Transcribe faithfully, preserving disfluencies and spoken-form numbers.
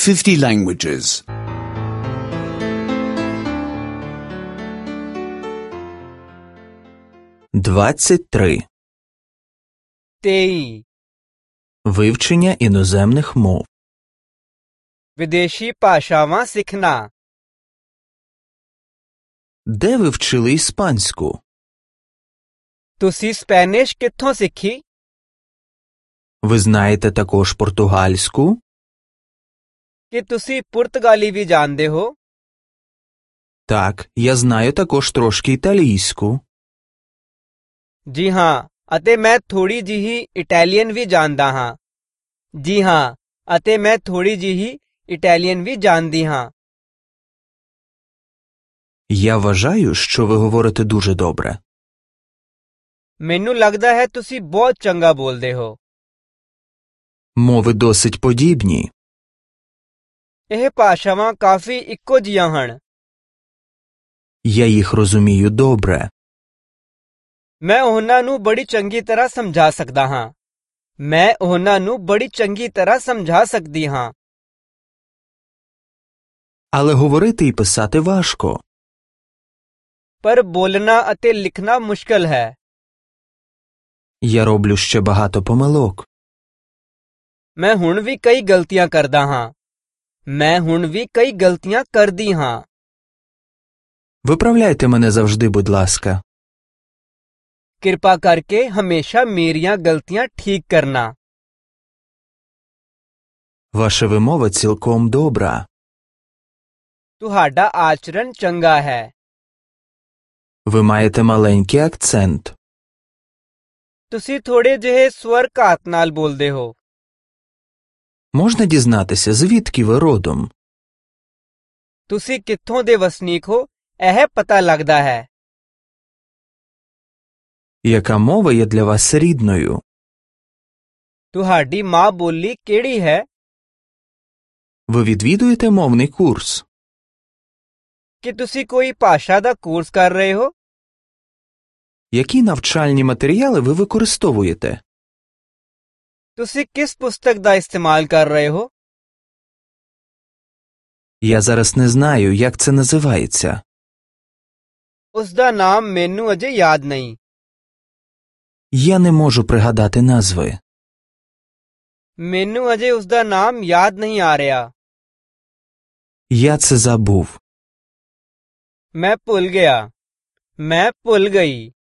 fifty languages. двадцять три. तेई Вивчення іноземних мов. विदेशी भाषावां सीखना। Де ви вчили іспанську? तुसी स्पेनिश कित्थों सीखी? Ви знаєте також португальську? कि तुसी पुर्तगाली भी जानदे हो? Так, я знаю також трошки італійську. जी हाँ, अते मैं थोड़ी जिही इटैलियन भी जानदा हां। जी हाँ, अते मैं थोड़ी जिही इटैलियन भी जानदी हां। Я вважаю, що ви говорите дуже добре. मैनू लगदा है तुसी बहुत चंगा बोलदे हो। Мови досить подібні. ਇਹ ਭਾਸ਼ਾਵਾਂ ਕਾਫੀ ਇੱਕੋ ਜਿਹੀਆਂ ਹਨ। Я їх розумію добре. ਮੈਂ ਉਹਨਾਂ ਨੂੰ ਬੜੀ ਚੰਗੀ ਤਰ੍ਹਾਂ ਸਮਝਾ ਸਕਦਾ ਹਾਂ। ਮੈਂ ਉਹਨਾਂ ਨੂੰ ਬੜੀ ਚੰਗੀ ਤਰ੍ਹਾਂ ਸਮਝਾ ਸਕਦੀ ਹਾਂ। Але говорити і писати важко. ਪਰ ਬੋਲਣਾ ਅਤੇ ਲਿਖਣਾ ਮੁਸ਼ਕਲ ਹੈ। Я роблю ще багато помилок. ਮੈਂ ਹੁਣ ਵੀ ਕਈ ਗਲਤੀਆਂ ਕਰਦਾ ਹਾਂ। ਮੈਂ ਹੁਣ ਵੀ ਕਈ ਗਲਤੀਆਂ ਕਰਦੀ ਹਾਂ। Виправляйте мене завжди, будь ласка. ਕਿਰਪਾ ਕਰਕੇ ਹਮੇਸ਼ਾ ਮੇਰੀਆਂ ਗਲਤੀਆਂ ਠੀਕ ਕਰਨਾ। Ваша вимова цілком добра. ਤੁਹਾਡਾ ਆਚਰਣ ਚੰਗਾ ਹੈ। Ви маєте маленький акцент. ਤੁਸੀਂ ਥੋੜੇ ਜਿਹੇ ਸਵਰ ਘਾਤ ਨਾਲ ਬੋਲਦੇ ਹੋ। Можна дізнатися, звідки ви родом? ਤੁਸੀਂ ਕਿੱਥੋਂ ਦੇ ਵਸਨੀਕ ਹੋ, ਇਹ пਤਾ ਲੱਗਦਾ ਹੈ। Яка мова є для вас рідною? ਤੁਹਾਡੀ ਮਾਂ ਬੋਲੀ ਕਿਹੜੀ ਹੈ? Ви відвідуєте мовний курс? ਕਿ ਤੁਸੀਂ ਕੋਈ ਭਾਸ਼ਾ ਦਾ ਕੋਰਸ ਕਰ ਰਹੇ ਹੋ? Які навчальні матеріали ви використовуєте? ਤੁਸੀਂ ਕਿਸ ਪੁਸਤਕ ਦਾ ਇਸਤੇਮਾਲ ਕਰ ਰਹੇ ਹੋ? Я зараз не знаю, як це називається. ਉਸ ਦਾ ਨਾਮ ਮੈਨੂੰ ਅਜੇ ਯਾਦ ਨਹੀਂ। Я не можу пригадати назви. ਮੈਨੂੰ ਅਜੇ ਉਸ ਦਾ ਨਾਮ ਯਾਦ ਨਹੀਂ ਆ ਰਿਹਾ। Я це забув. ਮੈਂ ਭੁੱਲ ਗਿਆ। ਮੈਂ ਭੁੱਲ ਗਈ।